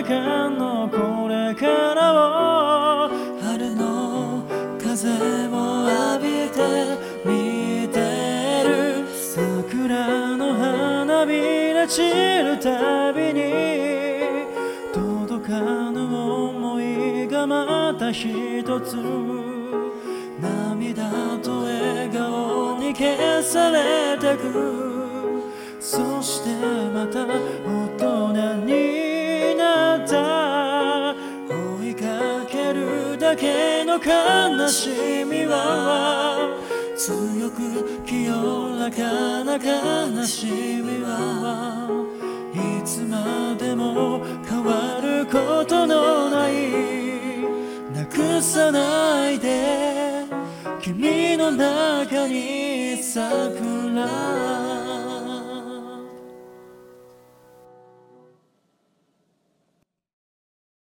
中のこれからを春の風を浴びて見てる桜の花びら散るたびに届かぬ想いがまた一つ涙と笑顔に消されてくそしてまた大人になった追いかけるだけの悲しみは強く清らかな悲しみはいつまでも変わることのないなくさないで君の中に桜